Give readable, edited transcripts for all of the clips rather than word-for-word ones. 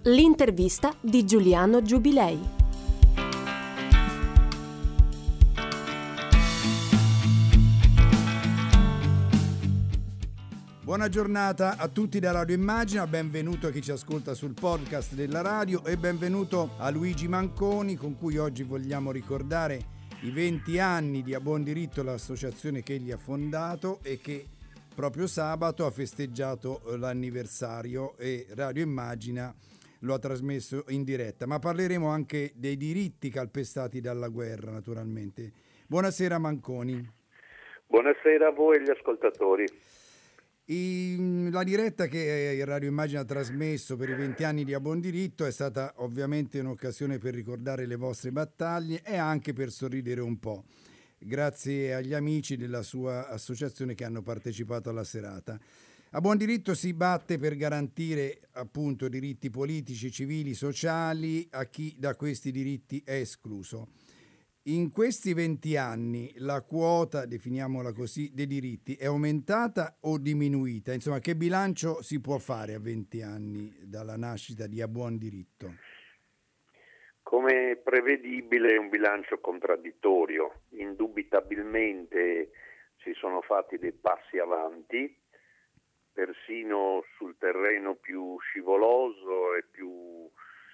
L'intervista di Giuliano Giubilei. Buona giornata a tutti da Radio Immagina, benvenuto a chi ci ascolta sul podcast della radio e benvenuto a Luigi Manconi, con cui oggi vogliamo ricordare i 20 anni di A Buon Diritto, l'associazione che egli ha fondato e che proprio sabato ha festeggiato l'anniversario e Radio Immagina lo ha trasmesso in diretta. Ma parleremo anche dei diritti calpestati dalla guerra, naturalmente. Buonasera Manconi. Buonasera a voi e agli ascoltatori. La diretta che Radio Immagina ha trasmesso per i 20 anni di A Buon Diritto è stata ovviamente un'occasione per ricordare le vostre battaglie e anche per sorridere un po'. Grazie agli amici della sua associazione che hanno partecipato alla serata. A Buon Diritto si batte per garantire appunto diritti politici, civili, sociali a chi da questi diritti è escluso. In questi 20 anni la quota, definiamola così, dei diritti è aumentata o diminuita? Insomma, che bilancio si può fare a 20 anni dalla nascita di A Buon Diritto? Come prevedibile è un bilancio contraddittorio. Indubitabilmente si sono fatti dei passi avanti, persino sul terreno più scivoloso e più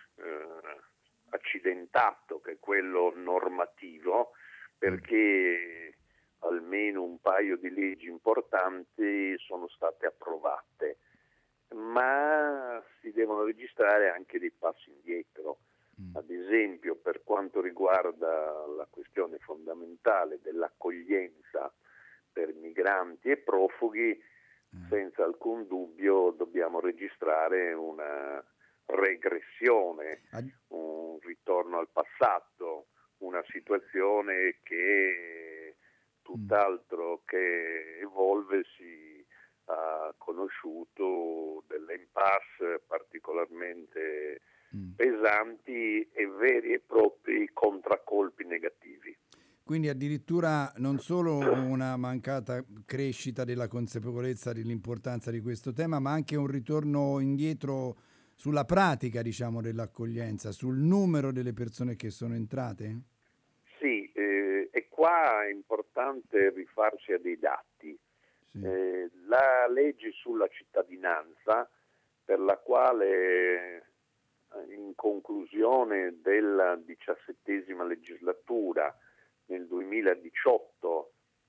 accidentato, che è quello normativo, perché almeno un paio di leggi importanti sono state approvate, ma si devono registrare anche dei passi indietro. Ad esempio, per quanto riguarda la questione fondamentale dell'accoglienza per migranti e profughi, senza alcun dubbio dobbiamo registrare una regressione, un ritorno al passato, una situazione che tutt'altro che evolversi ha conosciuto delle impasse particolarmente pesanti e veri e propri contraccolpi negativi. Quindi addirittura non solo una mancata crescita della consapevolezza dell'importanza di questo tema, ma anche un ritorno indietro sulla pratica, diciamo, dell'accoglienza, sul numero delle persone che sono entrate? Sì, e qua è importante rifarsi a dei dati. Sì. La legge sulla cittadinanza, per la quale in conclusione della 17ª legislatura nel 2018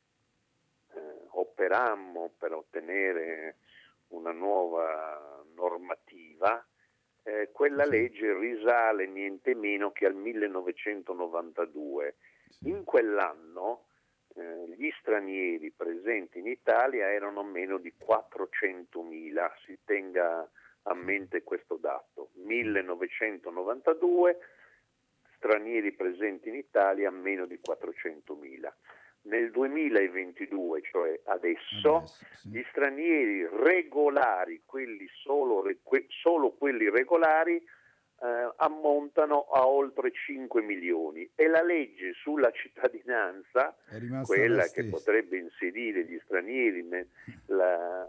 operammo per ottenere una nuova normativa, quella legge risale niente meno che al 1992. In quell'anno gli stranieri presenti in Italia erano meno di 400.000, si tenga a mente questo dato, 1992 stranieri presenti in Italia meno di 400.000. Nel 2022, cioè adesso sì. Gli stranieri regolari, quelli solo quelli regolari, ammontano a oltre 5 milioni e la legge sulla cittadinanza, quella che potrebbe inserire gli stranieri nella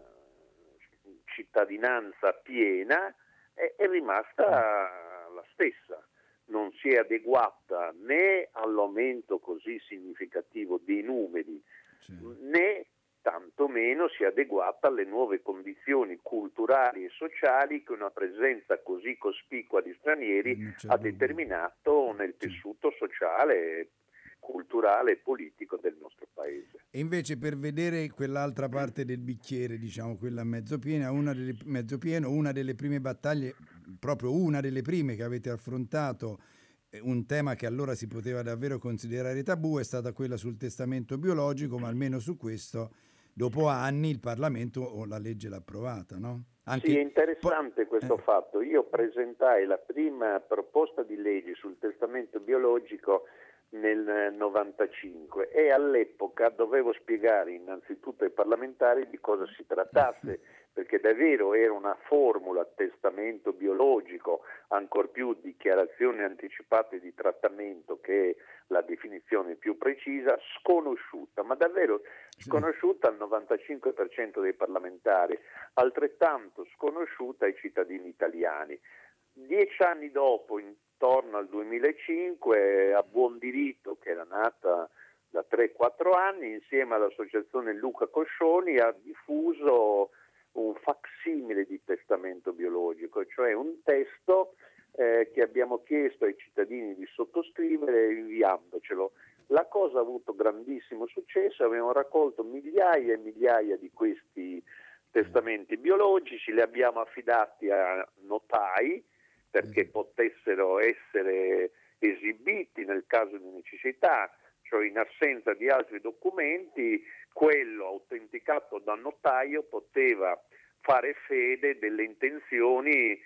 cittadinanza piena, è rimasta la stessa. Non si è adeguata né all'aumento così significativo dei numeri, né tantomeno si è adeguata alle nuove condizioni culturali e sociali che una presenza così cospicua di stranieri ha determinato nel tessuto sociale, culturale e politico del nostro paese. E invece, per vedere quell'altra parte del bicchiere, diciamo quella mezzo piena, una delle prime battaglie, proprio una delle prime che avete affrontato, un tema che allora si poteva davvero considerare tabù, è stata quella sul testamento biologico, ma almeno su questo, dopo anni, il Parlamento o la legge l'ha approvata, no? Sì, è interessante questo fatto. Io presentai la prima proposta di legge sul testamento biologico nel 95 e all'epoca dovevo spiegare innanzitutto ai parlamentari di cosa si trattasse, perché davvero era una formula, testamento biologico, ancor più dichiarazione anticipate di trattamento, che è la definizione più precisa, sconosciuta, ma davvero sconosciuta al 95% dei parlamentari, altrettanto sconosciuta ai cittadini italiani. 10 anni dopo, intorno al 2005, a Buon Diritto, che era nata da 3-4 anni, insieme all'associazione Luca Coscioni, ha diffuso un facsimile di testamento biologico, cioè un testo che abbiamo chiesto ai cittadini di sottoscrivere inviandocelo. La cosa ha avuto grandissimo successo, abbiamo raccolto migliaia e migliaia di questi testamenti biologici, li abbiamo affidati a notai perché potessero essere esibiti nel caso di necessità, cioè in assenza di altri documenti, quello autenticato dal notaio poteva fare fede delle intenzioni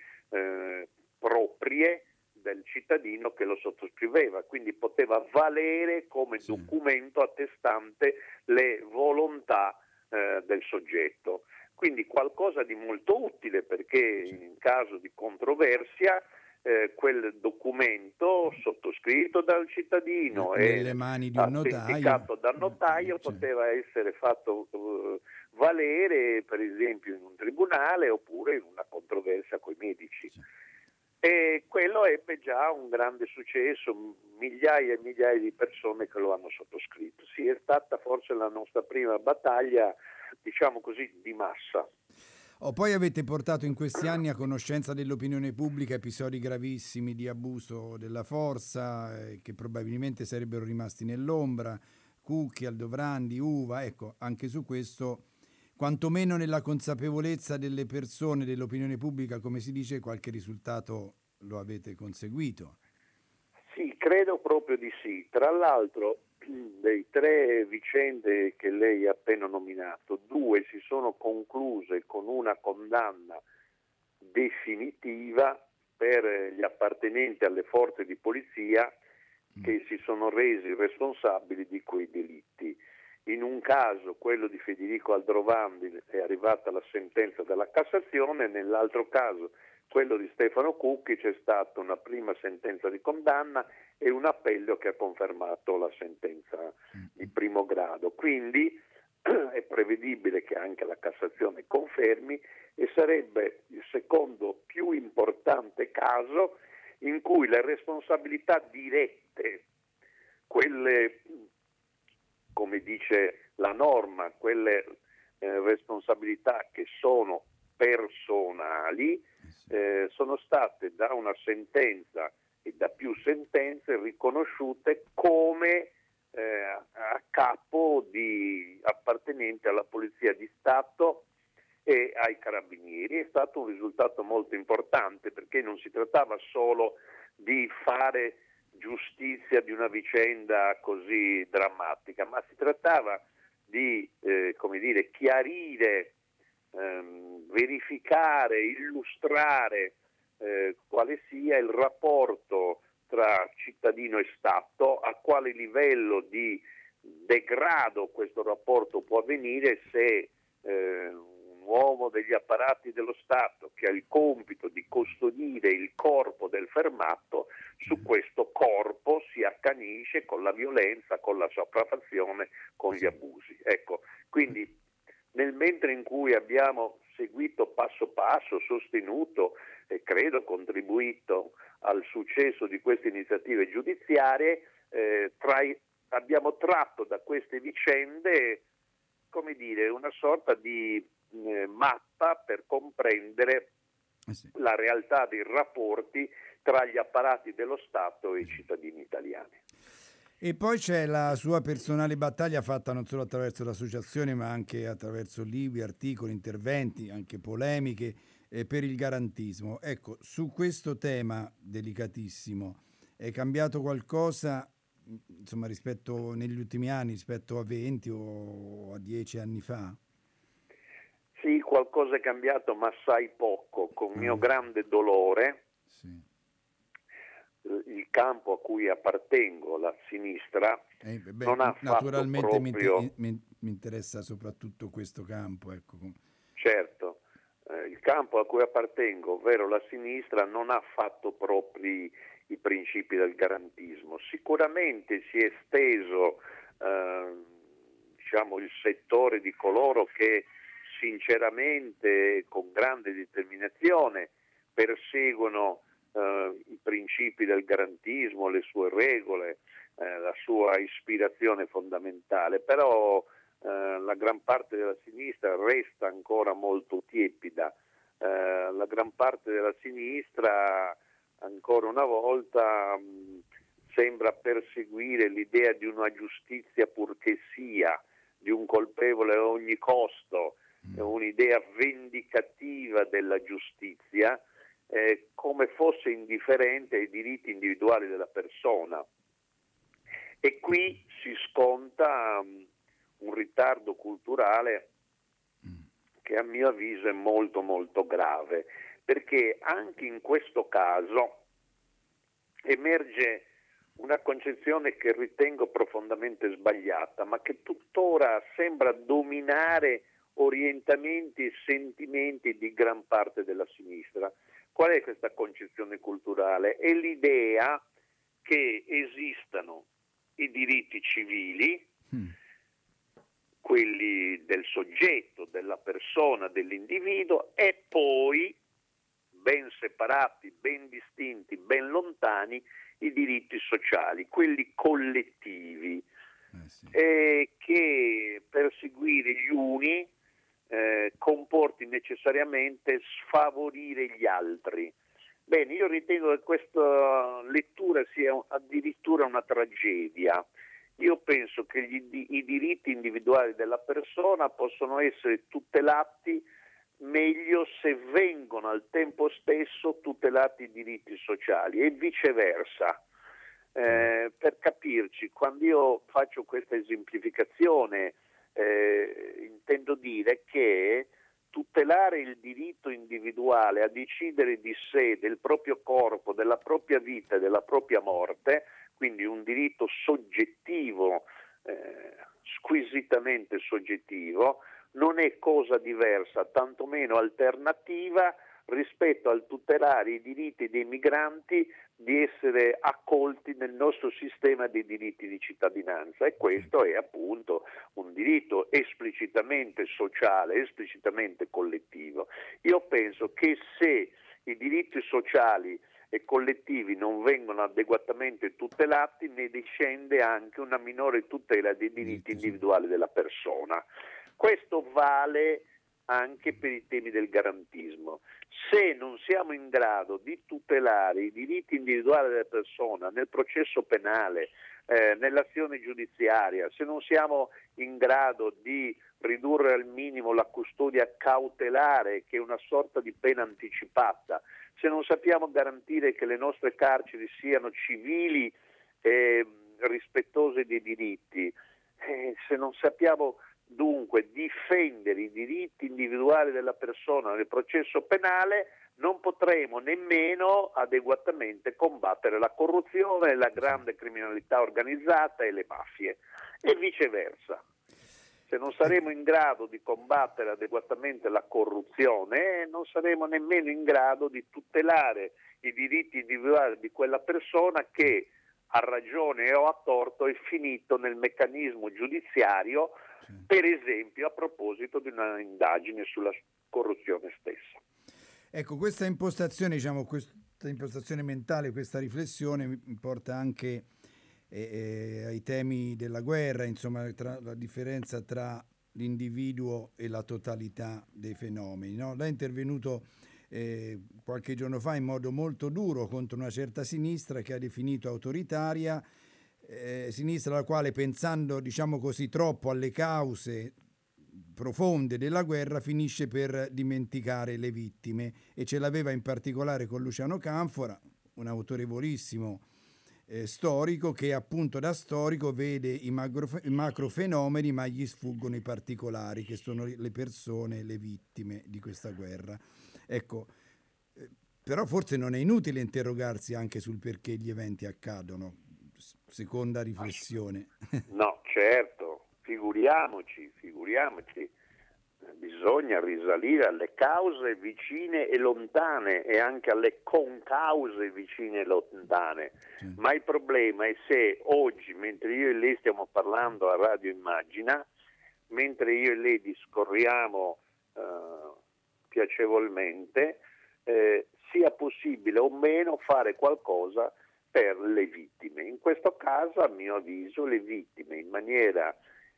proprie del cittadino che lo sottoscriveva, quindi poteva valere come documento attestante le volontà del soggetto. Quindi qualcosa di molto utile, perché in caso di controversia quel documento sottoscritto dal cittadino nelle mani di un autenticato dal notaio poteva essere fatto valere, per esempio in un tribunale oppure in una controversia coi medici. E quello ebbe già un grande successo, migliaia e migliaia di persone che lo hanno sottoscritto. Sì, è stata forse la nostra prima battaglia, diciamo così, di massa. Poi avete portato in questi anni a conoscenza dell'opinione pubblica episodi gravissimi di abuso della forza che probabilmente sarebbero rimasti nell'ombra, Cucchi, Aldovrandi, Uva, ecco, anche su questo, quantomeno nella consapevolezza delle persone, dell'opinione pubblica, come si dice, qualche risultato lo avete conseguito. Sì, credo proprio di sì. Tra l'altro, dei 3 vicende che lei ha appena nominato, 2 si sono concluse con una condanna definitiva per gli appartenenti alle forze di polizia che si sono resi responsabili di quei delitti. In un caso, quello di Federico Aldrovandi, è arrivata la sentenza della Cassazione, nell'altro caso, quello di Stefano Cucchi, c'è stata una prima sentenza di condanna e un appello che ha confermato la sentenza di primo grado. Quindi è prevedibile che anche la Cassazione confermi, e sarebbe il secondo più importante caso in cui le responsabilità dirette, quelle, come dice la norma, quelle responsabilità che sono personali, sono state da una sentenza e da più sentenze riconosciute come a capo di appartenenti alla Polizia di Stato e ai Carabinieri. È stato un risultato molto importante, perché non si trattava solo di fare giustizia di una vicenda così drammatica, ma si trattava di chiarire, verificare, illustrare quale sia il rapporto tra cittadino e Stato, a quale livello di degrado questo rapporto può avvenire se un uomo degli apparati dello Stato, che ha il compito di custodire il corpo del fermato, su questo corpo si accanisce con la violenza, con la sopraffazione, con gli abusi. Ecco, quindi nel mentre in cui abbiamo seguito passo passo, sostenuto e credo contribuito al successo di queste iniziative giudiziarie, abbiamo tratto da queste vicende, come dire, una sorta di mappa per comprendere la realtà dei rapporti tra gli apparati dello Stato e i cittadini italiani. E poi c'è la sua personale battaglia fatta non solo attraverso l'associazione, ma anche attraverso libri, articoli, interventi, anche polemiche per il garantismo. Ecco, su questo tema delicatissimo è cambiato qualcosa, insomma, rispetto negli ultimi anni, rispetto a 20 o a 10 anni fa? Sì, qualcosa è cambiato, ma assai poco, con mio grande dolore. Sì. Il campo a cui appartengo, la sinistra, non ha naturalmente fatto proprio... mi interessa soprattutto questo campo. Ecco. Certo, il campo a cui appartengo, ovvero la sinistra, non ha fatto propri i principi del garantismo. Sicuramente si è esteso il settore di coloro che sinceramente, con grande determinazione, perseguono i principi del garantismo, le sue regole, la sua ispirazione fondamentale, però la gran parte della sinistra resta ancora molto tiepida, la gran parte della sinistra ancora una volta sembra perseguire l'idea di una giustizia purché sia, di un colpevole a ogni costo, un'idea vendicativa della giustizia, come fosse indifferente ai diritti individuali della persona. E qui si sconta un ritardo culturale che a mio avviso è molto molto grave, perché anche in questo caso emerge una concezione che ritengo profondamente sbagliata, ma che tuttora sembra dominare orientamenti e sentimenti di gran parte della sinistra. Qual è questa concezione culturale? È l'idea che esistano i diritti civili, quelli del soggetto, della persona, dell'individuo, e poi, ben separati, ben distinti, ben lontani, i diritti sociali, quelli collettivi, che perseguire gli uni comporti necessariamente sfavorire gli altri. Bene, io ritengo che questa lettura sia addirittura una tragedia. Io penso che i diritti individuali della persona possono essere tutelati meglio se vengono al tempo stesso tutelati i diritti sociali e viceversa. Per capirci, quando io faccio questa esemplificazione, intendo dire che tutelare il diritto individuale a decidere di sé, del proprio corpo, della propria vita e della propria morte, quindi un diritto soggettivo, squisitamente soggettivo, non è cosa diversa, tantomeno alternativa, rispetto al tutelare i diritti dei migranti di essere accolti nel nostro sistema dei diritti di cittadinanza, e questo è appunto un diritto esplicitamente sociale, esplicitamente collettivo. Io penso che se i diritti sociali e collettivi non vengono adeguatamente tutelati, ne discende anche una minore tutela dei diritti individuali della persona. Questo vale anche per i temi del garantismo. Se non siamo in grado di tutelare i diritti individuali della persona nel processo penale, nell'azione giudiziaria, se non siamo in grado di ridurre al minimo la custodia cautelare, che è una sorta di pena anticipata, se non sappiamo garantire che le nostre carceri siano civili e rispettose dei diritti, se non sappiamo dunque difendere i diritti individuali della persona nel processo penale, non potremo nemmeno adeguatamente combattere la corruzione, la grande criminalità organizzata e le mafie, e viceversa. Se non saremo in grado di combattere adeguatamente la corruzione, non saremo nemmeno in grado di tutelare i diritti individuali di quella persona che, a ragione o a torto, è finito nel meccanismo giudiziario, per esempio a proposito di una indagine sulla corruzione stessa. Ecco, questa impostazione, diciamo, questa impostazione mentale, questa riflessione mi porta anche ai temi della guerra, insomma, la differenza tra l'individuo e la totalità dei fenomeni, no? Lei è intervenuto qualche giorno fa in modo molto duro contro una certa sinistra che ha definito autoritaria, sinistra la quale, pensando, diciamo così, troppo alle cause profonde della guerra, finisce per dimenticare le vittime, e ce l'aveva in particolare con Luciano Canfora, un autorevolissimo storico che appunto da storico vede i macrofenomeni ma gli sfuggono i particolari, che sono le persone, le vittime di questa guerra. Ecco, però forse non è inutile interrogarsi anche sul perché gli eventi accadono. Seconda riflessione. No, certo, figuriamoci, bisogna risalire alle cause vicine e lontane e anche alle concause vicine e lontane, ma il problema è se oggi, mentre io e lei stiamo parlando a Radio Immagina, mentre io e lei discorriamo piacevolmente, sia possibile o meno fare qualcosa per le vittime. In questo caso, a mio avviso, le vittime in maniera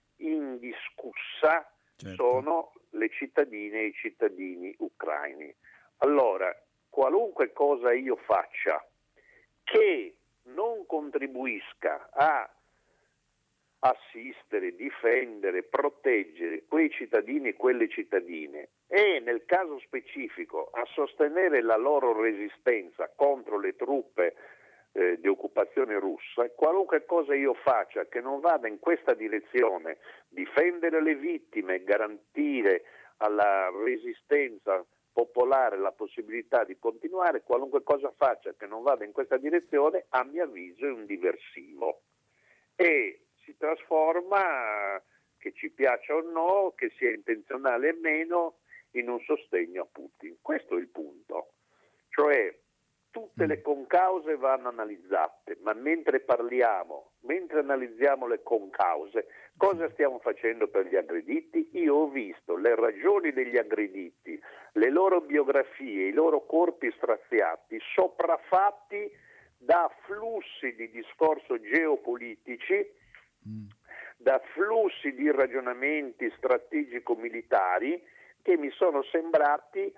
indiscussa sono le cittadine e i cittadini ucraini. Allora, qualunque cosa io faccia che non contribuisca a assistere, difendere, proteggere quei cittadini e quelle cittadine e nel caso specifico a sostenere la loro resistenza contro le truppe di occupazione russa, qualunque cosa io faccia che non vada in questa direzione, difendere le vittime, garantire alla resistenza popolare la possibilità di continuare, qualunque cosa faccia che non vada in questa direzione, a mio avviso è un diversivo e si trasforma, che ci piaccia o no, che sia intenzionale o meno, in un sostegno a Putin. Questo è il punto. Cioè, tutte le concause vanno analizzate, ma mentre analizziamo le concause, cosa stiamo facendo per gli aggrediti? Io ho visto le ragioni degli aggrediti, le loro biografie, i loro corpi straziati, sopraffatti da flussi di discorso geopolitici, da flussi di ragionamenti strategico-militari che mi sono sembrati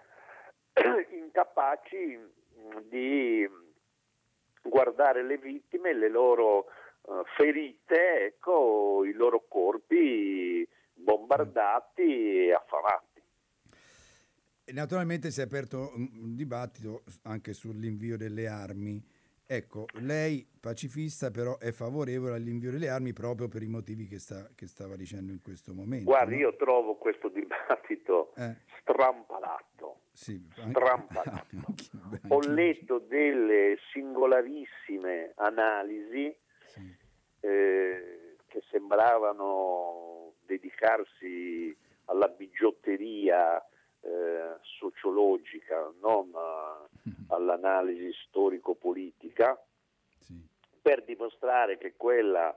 incapaci di guardare le vittime, le loro ferite, ecco, i loro corpi bombardati e affamati. E naturalmente si è aperto un dibattito anche sull'invio delle armi. Ecco, lei pacifista però è favorevole all'invio delle armi proprio per i motivi che stava dicendo in questo momento. Guardi, no? Io trovo questo dibattito strampalato. Sì, strampalato. Ho letto delle singolarissime analisi che sembravano dedicarsi alla bigiotteria sociologica, non all'analisi storico-politica, per dimostrare che quella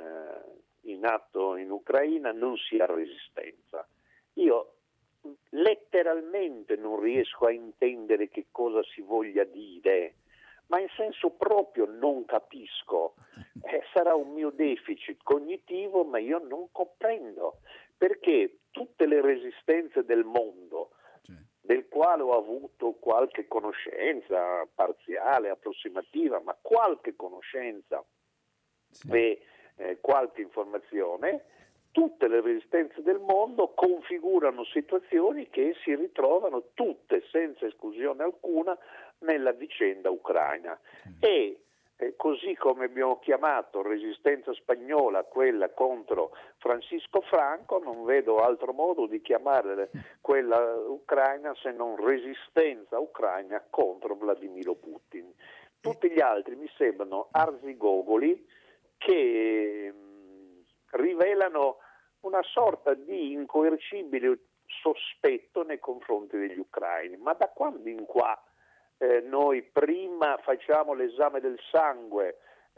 in atto in Ucraina non sia resistenza. Io letteralmente non riesco a intendere che cosa si voglia dire, ma in senso proprio non capisco. Sarà un mio deficit cognitivo, ma io non comprendo perché tutte le resistenze del mondo, del quale ho avuto qualche conoscenza parziale, approssimativa, ma qualche conoscenza e qualche informazione, tutte le resistenze del mondo configurano situazioni che si ritrovano tutte, senza esclusione alcuna, nella vicenda ucraina. E così come abbiamo chiamato resistenza spagnola quella contro Francisco Franco, non vedo altro modo di chiamare quella ucraina se non resistenza ucraina contro Vladimiro Putin. Tutti gli altri mi sembrano arzigogoli che rivelano una sorta di incoercibile sospetto nei confronti degli ucraini. Ma da quando in qua noi prima facciamo l'esame del sangue,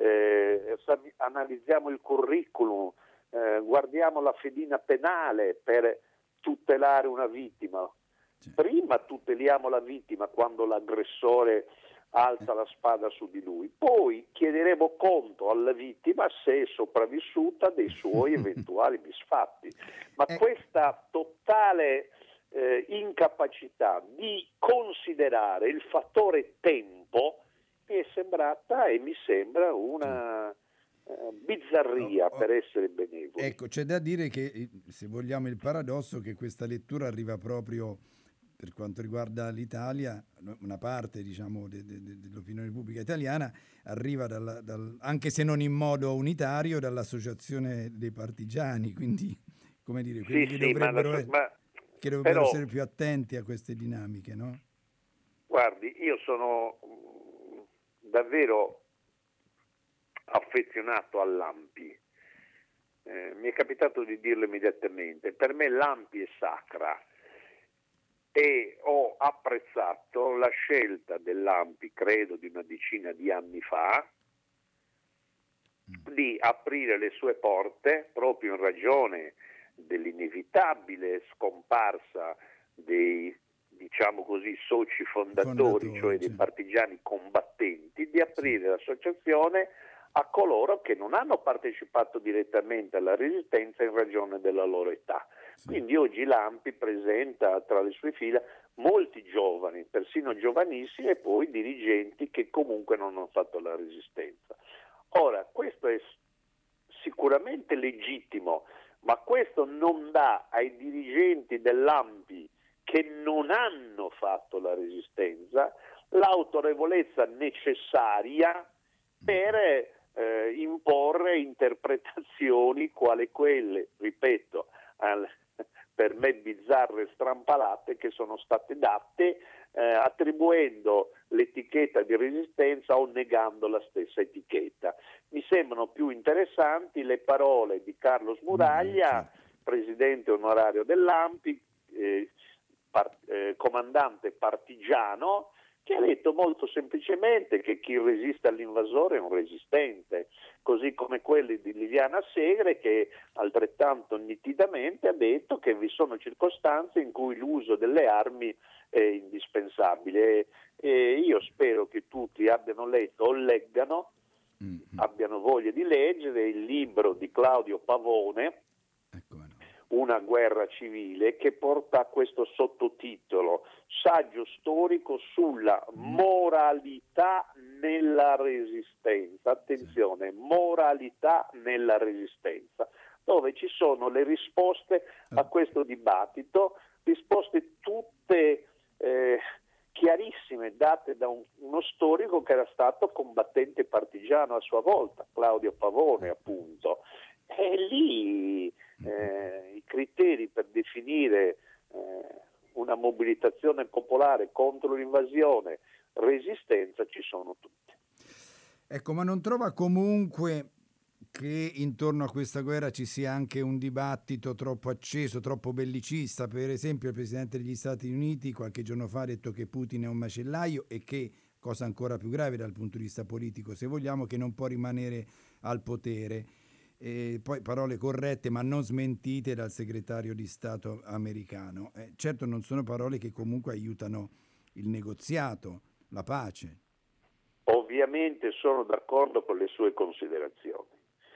analizziamo il curriculum, guardiamo la fedina penale per tutelare una vittima? Prima tuteliamo la vittima quando l'aggressore alza la spada su di lui, poi chiederemo conto alla vittima se è sopravvissuta dei suoi eventuali misfatti. Ma questa totale incapacità di considerare il fattore tempo mi è sembrata e mi sembra una bizzarria, per essere benevoli. Ecco, c'è da dire che, se vogliamo, il paradosso che questa lettura arriva proprio, per quanto riguarda l'Italia, una parte, diciamo, dell'opinione pubblica italiana arriva anche se non in modo unitario, dall'associazione dei partigiani, quindi, come dire, quelli che dovrebbero essere più attenti a queste dinamiche, no? Guardi, io sono davvero affezionato all'ANPI. Mi è capitato di dirlo immediatamente. Per me l'ANPI è sacra e ho apprezzato la scelta dell'ANPI, credo di una decina di anni fa, di aprire le sue porte proprio in ragione dell'inevitabile scomparsa di diciamo così, soci fondatori, cioè dei partigiani combattenti, di aprire l'associazione a coloro che non hanno partecipato direttamente alla resistenza in ragione della loro età. Quindi oggi l'ANPI presenta tra le sue fila molti giovani, persino giovanissimi, e poi dirigenti che comunque non hanno fatto la resistenza. Ora, questo è sicuramente legittimo, ma questo non dà ai dirigenti dell'ANPI che non hanno fatto la resistenza l'autorevolezza necessaria per imporre interpretazioni quale quelle, ripeto, per me bizzarre e strampalate, che sono state date attribuendo l'etichetta di resistenza o negando la stessa etichetta. Mi sembrano più interessanti le parole di Carlo Smuraglia, presidente onorario dell'ANPI, comandante partigiano, che ha detto molto semplicemente che chi resiste all'invasore è un resistente, così come quelli di Liliana Segre, che altrettanto nitidamente ha detto che vi sono circostanze in cui l'uso delle armi è indispensabile, e io spero che tutti abbiano letto o leggano, abbiano voglia di leggere il libro di Claudio Pavone, Una guerra civile, che porta questo sottotitolo: saggio storico sulla moralità nella resistenza. Attenzione, moralità nella resistenza, dove ci sono le risposte a questo dibattito, risposte tutte chiarissime, date da uno storico che era stato combattente partigiano a sua volta, Claudio Pavone appunto. E lì i criteri per definire una mobilitazione popolare contro l'invasione, resistenza, ci sono tutti. Ecco, ma non trova comunque che intorno a questa guerra ci sia anche un dibattito troppo acceso, troppo bellicista? Per esempio il Presidente degli Stati Uniti qualche giorno fa ha detto che Putin è un macellaio e che, cosa ancora più grave dal punto di vista politico, se vogliamo, che non può rimanere al potere. E poi parole corrette ma non smentite dal segretario di Stato americano. Certo non sono parole che comunque aiutano il negoziato, la pace. Ovviamente sono d'accordo con le sue considerazioni.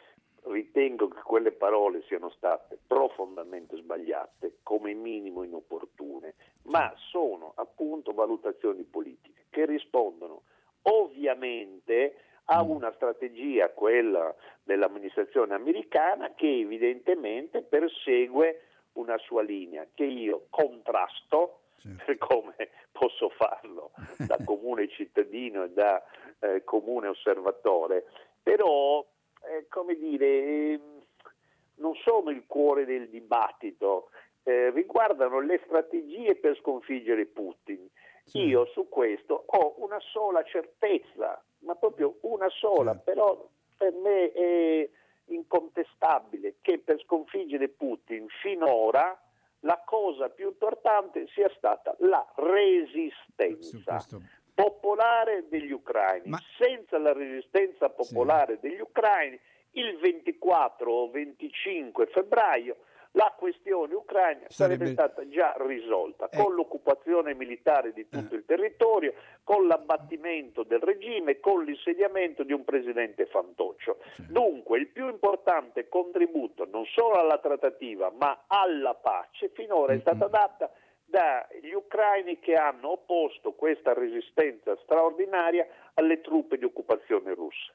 Ritengo che quelle parole siano state profondamente sbagliate, come minimo inopportune, ma sono appunto valutazioni politiche che rispondono ovviamente a una strategia, quella dell'amministrazione americana, che evidentemente persegue una sua linea, che io contrasto, come posso farlo da comune cittadino e da comune osservatore, però come dire, non sono il cuore del dibattito, riguardano le strategie per sconfiggere Putin. Io su questo ho una sola certezza, ma proprio una sola, però per me è incontestabile che per sconfiggere Putin finora la cosa più importante sia stata la resistenza popolare degli ucraini. Senza la resistenza popolare degli ucraini, il 24 o 25 febbraio la questione ucraina sarebbe stata già risolta, con l'occupazione militare di tutto il territorio, con l'abbattimento del regime, con l'insediamento di un presidente fantoccio. Dunque il più importante contributo non solo alla trattativa ma alla pace finora è stata data dagli ucraini, che hanno opposto questa resistenza straordinaria alle truppe di occupazione russe.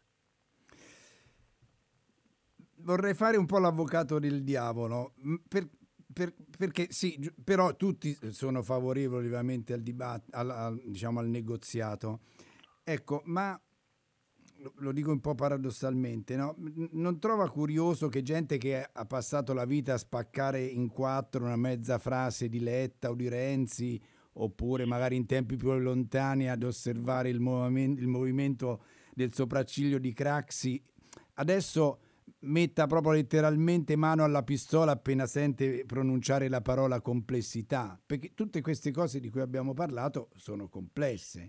Vorrei fare un po' l'avvocato del diavolo, perché sì, però tutti sono favorevoli ovviamente al dibattito, diciamo al negoziato. Ecco, ma lo dico un po' paradossalmente, no? Non trova curioso che gente che ha passato la vita a spaccare in quattro una mezza frase di Letta o di Renzi, oppure magari in tempi più lontani ad osservare il movimento del sopracciglio di Craxi, adesso metta proprio letteralmente mano alla pistola appena sente pronunciare la parola complessità, perché tutte queste cose di cui abbiamo parlato sono complesse.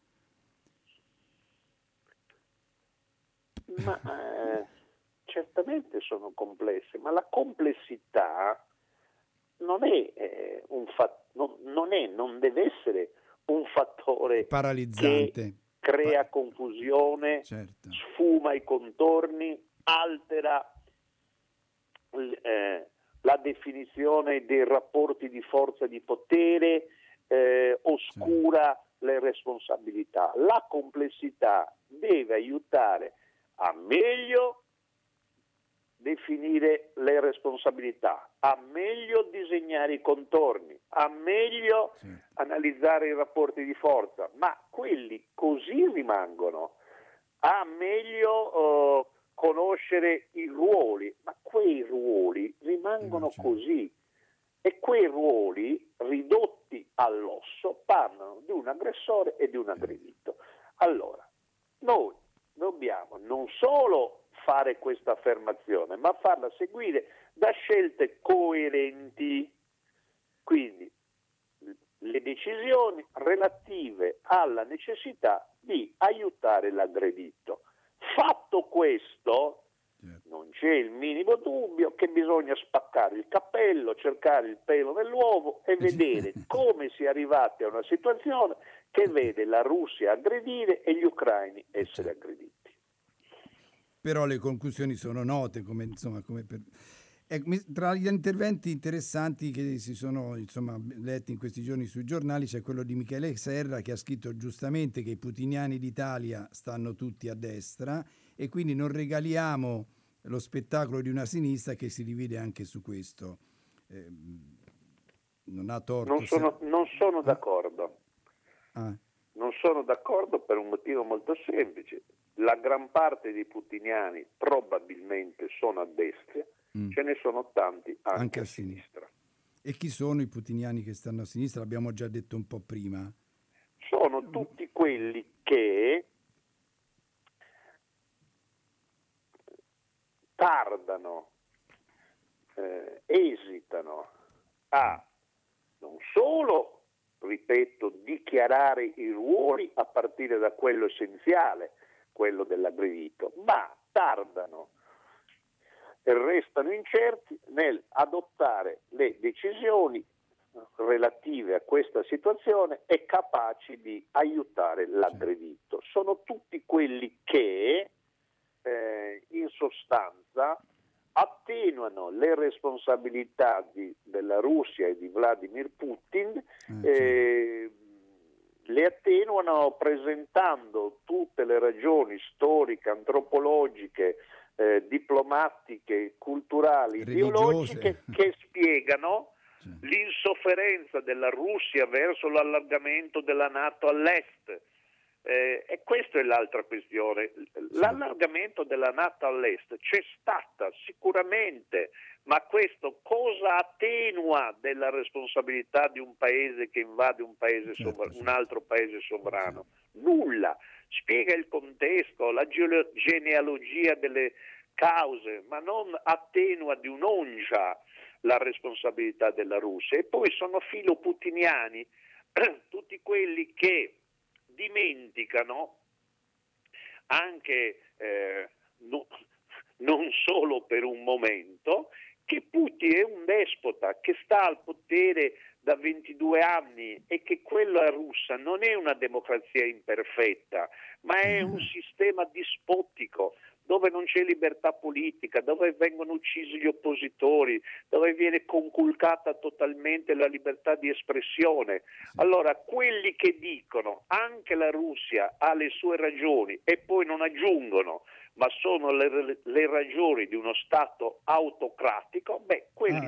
Ma certamente sono complesse, ma la complessità non è non deve essere un fattore paralizzante, che crea confusione, certo, sfuma i contorni, altera la definizione dei rapporti di forza e di potere, oscura le responsabilità. La complessità deve aiutare a meglio definire le responsabilità, a meglio disegnare i contorni, a meglio analizzare i rapporti di forza, ma quelli così rimangono, a meglio conoscere i ruoli, ma quei ruoli rimangono così, e quei ruoli ridotti all'osso parlano di un aggressore e di un aggredito. Allora, noi dobbiamo non solo fare questa affermazione, ma farla seguire da scelte coerenti, quindi le decisioni relative alla necessità di aiutare l'aggredito. Fatto questo, non c'è il minimo dubbio che bisogna spaccare il cappello, cercare il pelo nell'uovo e vedere come si è arrivati a una situazione che vede la Russia aggredire e gli ucraini essere aggrediti. Però le conclusioni sono note, tra gli interventi interessanti che si sono letti in questi giorni sui giornali c'è quello di Michele Serra, che ha scritto giustamente che i putiniani d'Italia stanno tutti a destra e quindi non regaliamo lo spettacolo di una sinistra che si divide anche su questo. Non ha torto. Non sono d'accordo. Non sono d'accordo per un motivo molto semplice. La gran parte dei putiniani probabilmente sono a destra, ce ne sono tanti anche a sinistra. E chi sono i putiniani che stanno a sinistra? L'abbiamo già detto un po' prima. Sono tutti quelli che tardano, esitano a non solo, ripeto, dichiarare i ruoli a partire da quello essenziale, quello dell'aggredito, ma tardano e restano incerti nel adottare le decisioni relative a questa situazione e capaci di aiutare l'aggredito. Sono tutti quelli che in sostanza attenuano le responsabilità della Russia e di Vladimir Putin, le attenuano presentando tutte le ragioni storiche, antropologiche, diplomatiche, culturali, ideologiche che spiegano l'insofferenza della Russia verso l'allargamento della NATO all'est. E questa è l'altra questione. L'allargamento della NATO all'est c'è stata sicuramente, ma questo cosa attenua della responsabilità di un paese che invade un paese un altro paese sovrano? Nulla. Spiega il contesto, la genealogia delle cause, ma non attenua di un'oncia la responsabilità della Russia. E poi sono filoputiniani tutti quelli che dimenticano anche non solo per un momento che Putin è un despota che sta al potere da 22 anni e che quella russa non è una democrazia imperfetta, ma è un sistema dispotico dove non c'è libertà politica, dove vengono uccisi gli oppositori, dove viene conculcata totalmente la libertà di espressione. Allora, quelli che dicono anche la Russia ha le sue ragioni e poi non aggiungono, ma sono le ragioni di uno Stato autocratico, quelli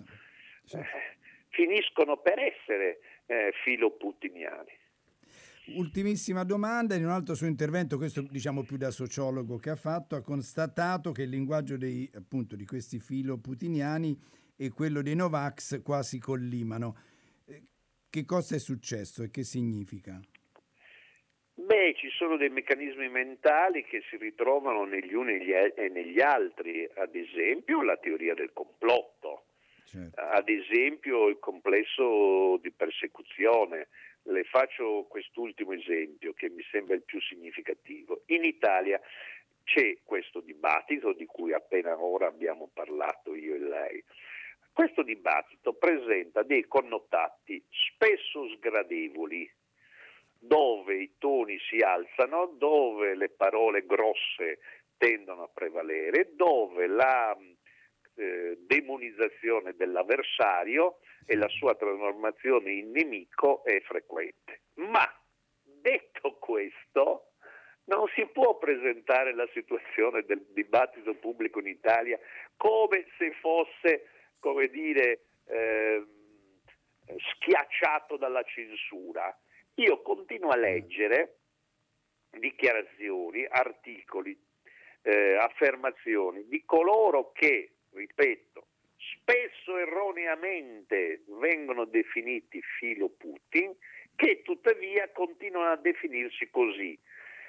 finiscono per essere filoputiniani. Ultimissima domanda, in un altro suo intervento, questo diciamo più da sociologo che ha fatto, ha constatato che il linguaggio di questi filoputiniani e quello dei Novax quasi collimano. Che cosa è successo e che significa? Ci sono dei meccanismi mentali che si ritrovano negli uni e negli altri, ad esempio la teoria del complotto, ad esempio il complesso di persecuzione. Le faccio quest'ultimo esempio che mi sembra il più significativo. In Italia c'è questo dibattito di cui appena ora abbiamo parlato io e lei. Questo dibattito presenta dei connotati spesso sgradevoli, dove i toni si alzano, dove le parole grosse tendono a prevalere, dove la demonizzazione dell'avversario e la sua trasformazione in nemico è frequente. Ma detto questo, non si può presentare la situazione del dibattito pubblico in Italia come se fosse, come dire, schiacciato dalla censura. Io continuo a leggere dichiarazioni, articoli, affermazioni di coloro che, ripeto, spesso erroneamente vengono definiti filo Putin, che tuttavia continuano a definirsi così.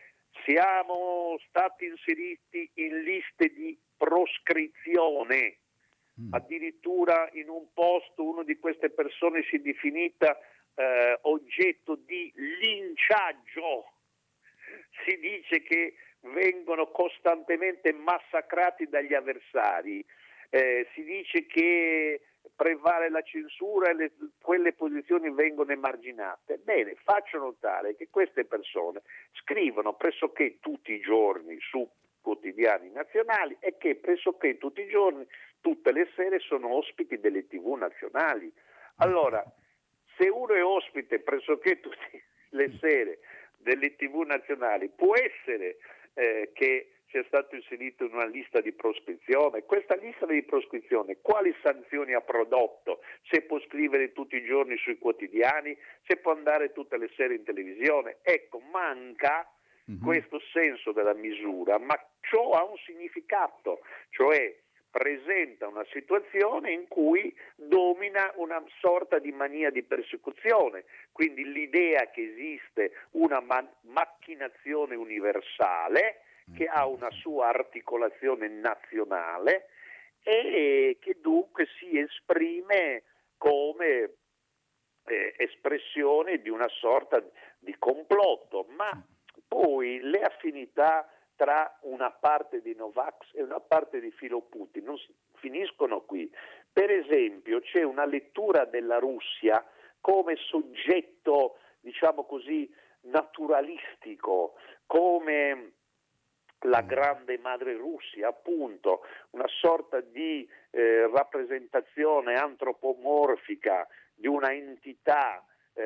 Siamo stati inseriti in liste di proscrizione, addirittura in un posto una di queste persone si è definita oggetto di linciaggio. Si dice che vengono costantemente massacrati dagli avversari, si dice che prevale la censura e quelle posizioni vengono emarginate. Bene, faccio notare che queste persone scrivono pressoché tutti i giorni su quotidiani nazionali e che pressoché tutti i giorni, tutte le sere, sono ospiti delle TV nazionali. Allora, se uno è ospite pressoché tutte le sere delle TV nazionali, può essere che sia stato inserito in una lista di proscrizione. Questa lista di proscrizione quali sanzioni ha prodotto? Se può scrivere tutti i giorni sui quotidiani, se può andare tutte le sere in televisione. Ecco, manca questo senso della misura, ma ciò ha un significato, cioè presenta una situazione in cui domina una sorta di mania di persecuzione, quindi l'idea che esiste una macchinazione universale che ha una sua articolazione nazionale e che dunque si esprime come espressione di una sorta di complotto, ma poi le affinità tra una parte di Novax e una parte di filo Putin non finiscono qui. Per esempio, c'è una lettura della Russia come soggetto, diciamo così, naturalistico, come la grande madre Russia, appunto, una sorta di rappresentazione antropomorfica di una entità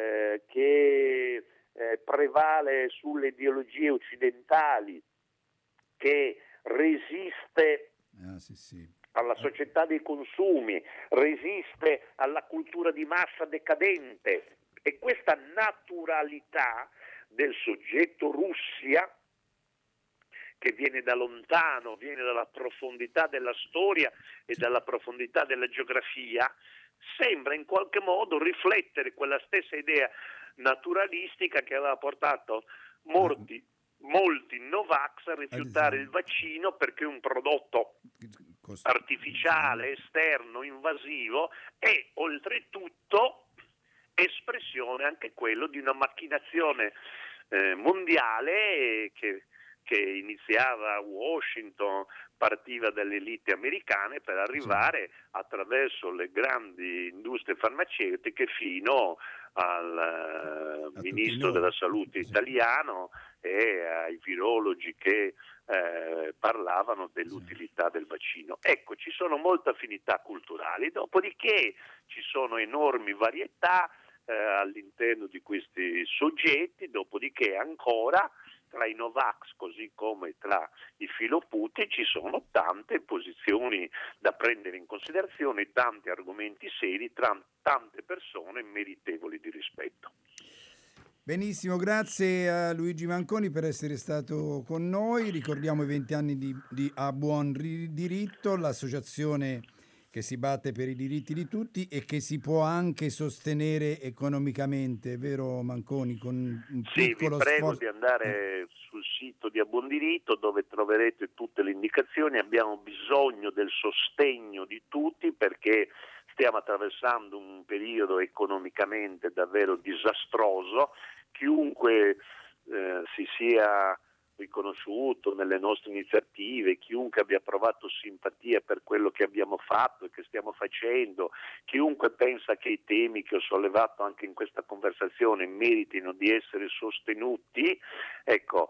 che prevale sulle ideologie occidentali, che resiste alla società dei consumi, resiste alla cultura di massa decadente, e questa naturalità del soggetto Russia, che viene da lontano, viene dalla profondità della storia e dalla profondità della geografia, sembra in qualche modo riflettere quella stessa idea naturalistica che aveva portato molti Novax a rifiutare il vaccino perché è un prodotto artificiale, esterno, invasivo e oltretutto espressione anche quello di una macchinazione mondiale che iniziava a Washington, partiva dalle elite americane per arrivare attraverso le grandi industrie farmaceutiche fino al ministro della salute italiano e ai virologi che parlavano dell'utilità del vaccino. Ecco, ci sono molte affinità culturali, dopodiché ci sono enormi varietà all'interno di questi soggetti, dopodiché ancora tra i Novax così come tra i filo Putin ci sono tante posizioni da prendere in considerazione, tanti argomenti seri, tante persone meritevoli di rispetto. Benissimo, grazie a Luigi Manconi per essere stato con noi. Ricordiamo i 20 anni di A Buon Diritto, l'associazione che si batte per i diritti di tutti e che si può anche sostenere economicamente, vero Manconi? Con un piccolo vi prego sforzo di andare sul sito di A Buon Diritto dove troverete tutte le indicazioni. Abbiamo bisogno del sostegno di tutti perché stiamo attraversando un periodo economicamente davvero disastroso. Chiunque si sia riconosciuto nelle nostre iniziative, chiunque abbia provato simpatia per quello che abbiamo fatto e che stiamo facendo, chiunque pensa che i temi che ho sollevato anche in questa conversazione meritino di essere sostenuti, ecco,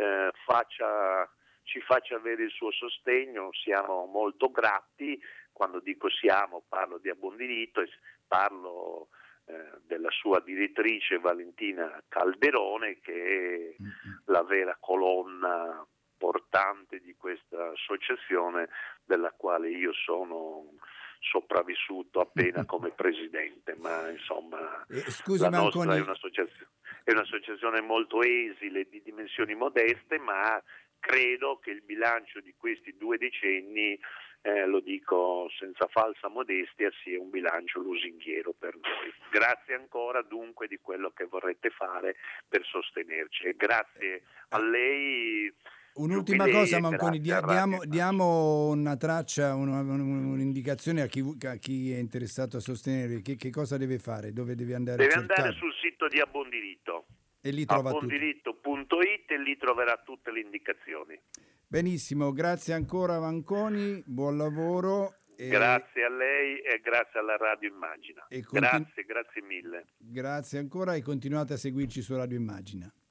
ci faccia avere il suo sostegno, siamo molto grati. Quando dico siamo, parlo di Abuondiritto e parlo della sua direttrice Valentina Calderone, che è la vera colonna portante di questa associazione, della quale io sono sopravvissuto appena come presidente, ma insomma scusi, la Manconi, nostra è un'associazione molto esile, di dimensioni modeste, ma credo che il bilancio di questi 2 decenni, lo dico senza falsa modestia, sia un bilancio lusinghiero per noi. Grazie ancora dunque di quello che vorrete fare per sostenerci e grazie a lei. Un'ultima Giubilei, cosa, Manconi, grazie diamo una traccia, un'indicazione a chi è interessato a sostenere, che cosa deve fare, dove deve andare Deve a cercare. andare sul sito di Abuondiritto, E lì trova tutto. abuondiritto.it, e lì troverà tutte le indicazioni. Benissimo, grazie ancora Manconi, buon lavoro. Grazie a lei e grazie alla Radio Immagina. Grazie mille. Grazie ancora e continuate a seguirci su Radio Immagina.